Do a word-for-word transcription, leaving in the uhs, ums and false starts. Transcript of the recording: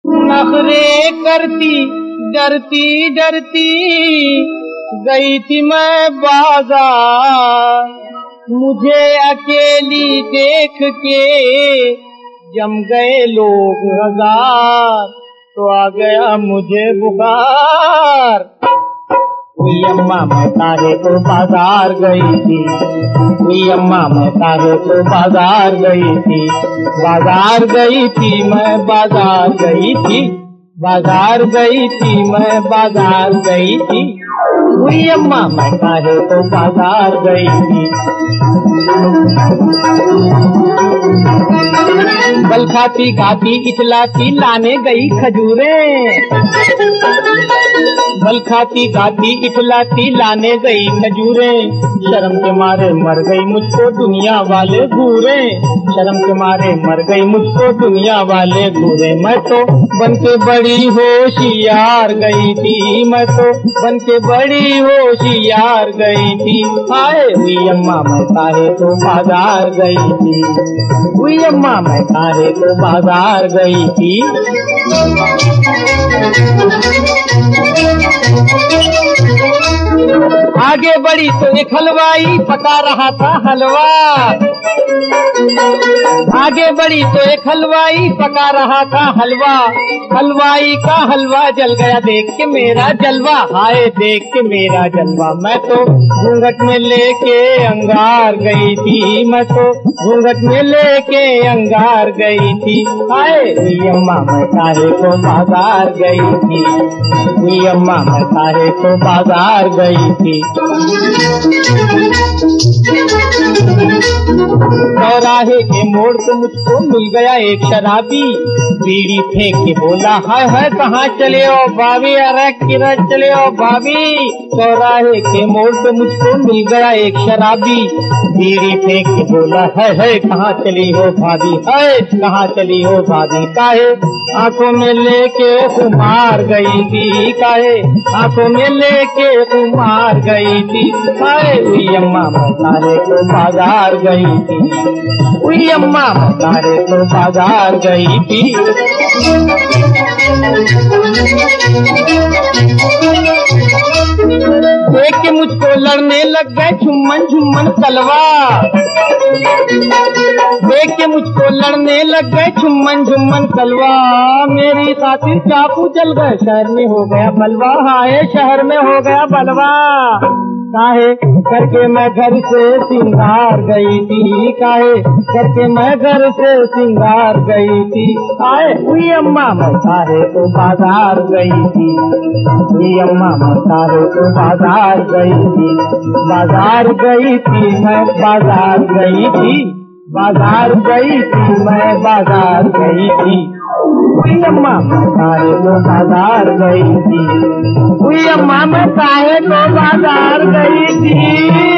नखरे करती डरती डरती गई थी मैं बाजार, मुझे अकेली देख के जम गए लोग हजार, तो आ गया मुझे बुखार। हुई अम्मा मैं तारे को बाजार गई थी, हुई अम्मा मैं तारे को बाजार गई थी, बाजार गई थी मैं बाजार गई थी, बाजार गई थी मैं बाजार गई थी, हुई अम्मा मैं तारे को बाजार गई थी। बल खाती खाती इचलाती लाने गई खजूरें, बल खाती खाती इचलाती लाने गई खजूरें, शर्म के मारे मर गई मुझको दुनिया वाले घूरे, शर्म के मारे मर गई मुझको दुनिया वाले घूरे। मैं तो बन के बड़ी होशियार गई थी, मैं तो बन के बड़ी होशियार गई थी, हाय हुई अम्मा मैं तारे को बाजार गई थी, हुई अम्मा मैं तारे को बाजार गई थी। आगे बढ़ी तो एक हलवाई पका रहा था हलवा, आगे बढ़ी तो एक हलवाई पका रहा था हलवा, हलवाई का हलवा जल गया देख के मेरा जलवा, हाय देख के मेरा जलवा। मैं तो घूंघट में लेके अंगार गई थी, मैं तो घूंघट में लेके अंगार गई थी, हाय हुई अम्मा मैं तारे को बाजार गई थी, हुई अम्मा मैं तारे को बाजार गई थी। चौराहे के मोड़ पे मुझको मिल गया एक शराबी, बीड़ी फेंक के बोला हाय हाय कहाँ चले हो भाभी, अरे किधर चले हो भाभी। चौराहे के मोड़ पे मुझको मिल गया एक शराबी, बीड़ी फेंक के बोला है है कहाँ चली हो भाभी, है कहाँ चली हो भाभी। काहे आंखों में लेके कुमार गई थी, काहे आंखों में लेके कुमार गई थी, हाय हुई अम्मा मैं तारे को बाजार गई थी, हुई अम्मा मैं तारे को बाजार गई थी। देख के मुझको लड़ने लग गए झुम्मन झुम्मन कलवा, देख के मुझको लड़ने लग गए झुम्मन झुम्मन कलवा, मेरी खातिर चाकू चल गए शहर में हो गया बलवा, हाय शहर में हो गया बलवा। काहे करके मैं घर से सिंगार गई थी, काहे करके मैं घर से सिंगार गई थी, आए हुई अम्मा मैं तारे को बाजार गई थी, हुई अम्मा मैं तारे को बाजार गई थी, बाजार गई थी मैं बाजार गई थी, बाजार गई थी मैं बाजार गई थी, हुई अम्मा मैं तारे को बाजार गई थी, हुई अम्मा मैं तारे को बाजार गई थी।